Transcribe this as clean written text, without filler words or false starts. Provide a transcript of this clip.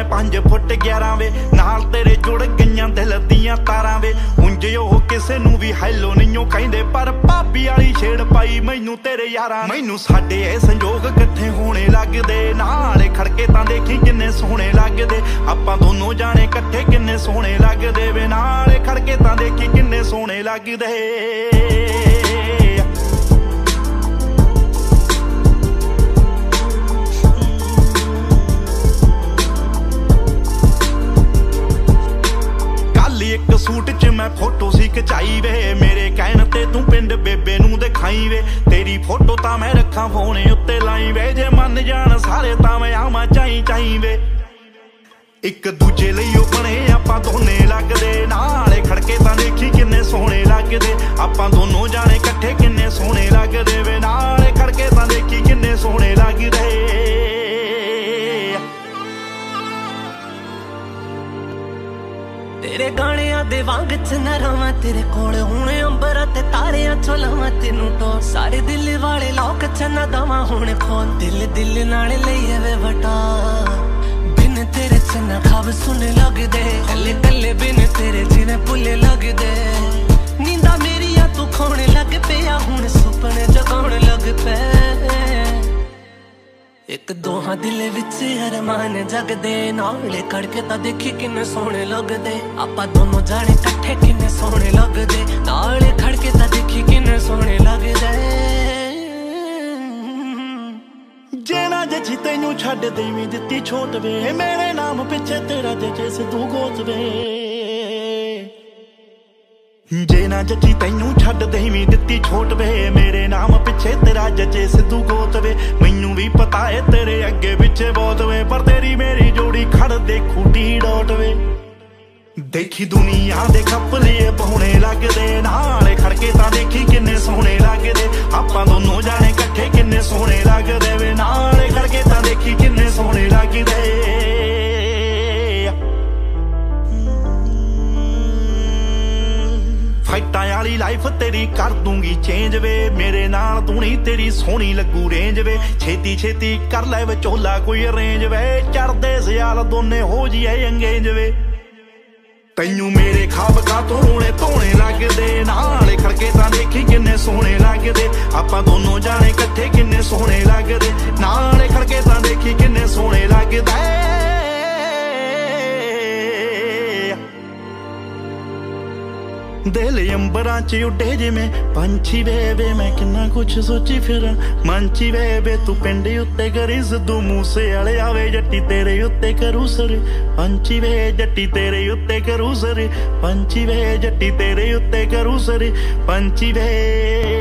मैं 5 फुट 11 वे नाल तेरे जुड़ गईयां दिल दियां तारां वे उंज ओह किसे नूं भी हैलो नहीं कहिंदे पर भाभी वाली छेड़ पाई मैनू तेरे यारां मैनू साडे ए संजोग इकट्ठे होने लगदे नाले खड़के तां देखी किन्ने सोहणे लगदे आपां दोनों जाने इकट्ठे किन्ने सोहणे लगदे वे नाले खड़के तां देखी किन्ने सोहणे लगदे एक सूट च मैं फोटो सी खचाई वे मेरे कहण ते तू पिंड बेबे नूं दिखाई वे तेरी फोटो तां मैं रखा फोन उत्ते लाई वे जे मन जान सारे तां मैं आवां चाई चाई वे एक दूजे लई ओ बणे आपां दोने लगदे नाले खड़के तां देखी किन्ने सोहणे लगदे आपां दोनों जाने इकट्ठे किन्ने सोहणे लगदे वे नाले खड़के तां देखी किन्ने सोहणे लगदे तेरे गाणियां दे वांग च न रवां तेरे कोल हुणे अंबरां ते तारियां चो लवां तेनू तो सारे दिल वाले लोक च न दवां हुणे खोल दिल दिल नाल लईए वे वटा बिन तेरे च न खाब सुने लगदे कल्ले कल्ले बिन तेरे जिने भुल्ले लगदे नींदा मेरिया तू खोणे लग पिया हुण सुपने जगाउण लग पे एक दोहां दिल विच अरमान जगदे नाले खड़के तां देखी किन्ने सोहणे लगदे आपां दोनों जाने इकट्ठे किन्ने सोहणे लगदे नाले खड़के तां देखी किन्ने सोहणे लगदे जे ना जची तैनू छड्ड देवीं दित्ती छोट वे मेरे नाम पिछे तेरा जचे सिद्धू गोत वे जे ना जची तैनू छड्ड देवीं दित्ती छोट वे मेरे नाम पिछे तेरा जचे सिद्धू गोत वे मैनू भी पता है तेरे अगे पिछे बहुत वे पर तेरी मेरी जोड़ी खड़ दे खूटी डॉट वे देखी दुनिया दे खपले पौने लगदे नाले खड़के तां देखी किन्ने सोहणे लगदे आपां दोनों जाने इकट्ठे किन्ने सोहणे लगदे वे नाले खड़के तां देखी किन्ने सोहणे लगदे फाइटां वाली लाइफ तेरी कर दूंगी चेंज वे मेरे नाल तू नहीं तेरी सोहनी लगू रेंज वे छेती छेती कर लै विचोला कोई अरेंज वे चढ़दे सियाल दोने हो जिए अंगेज वे तैनू मेरे खाब का तोड़े धोने लगदे नाले खड़के तां देखी किन्ने सोहणे लगदे आपां दोनों जाने इकट्ठे किन्ने सोहणे लगदे नाले खड़के तां देखी किन्ने सोहणे लगदे दिल अंबरां च उड्डे जिवें पंछी वे वे मैं किन्ना कुछ सोची फिर मंची वे वे तू पिंड उत्ते करी सिद्धू मूसे वाले आवे जट्टी तेरे उत्ते करू सर पंछी वे जट्टी तेरे उत्ते करू सर पंछी वे जट्टी तेरे उत्ते करू सर पंछी वे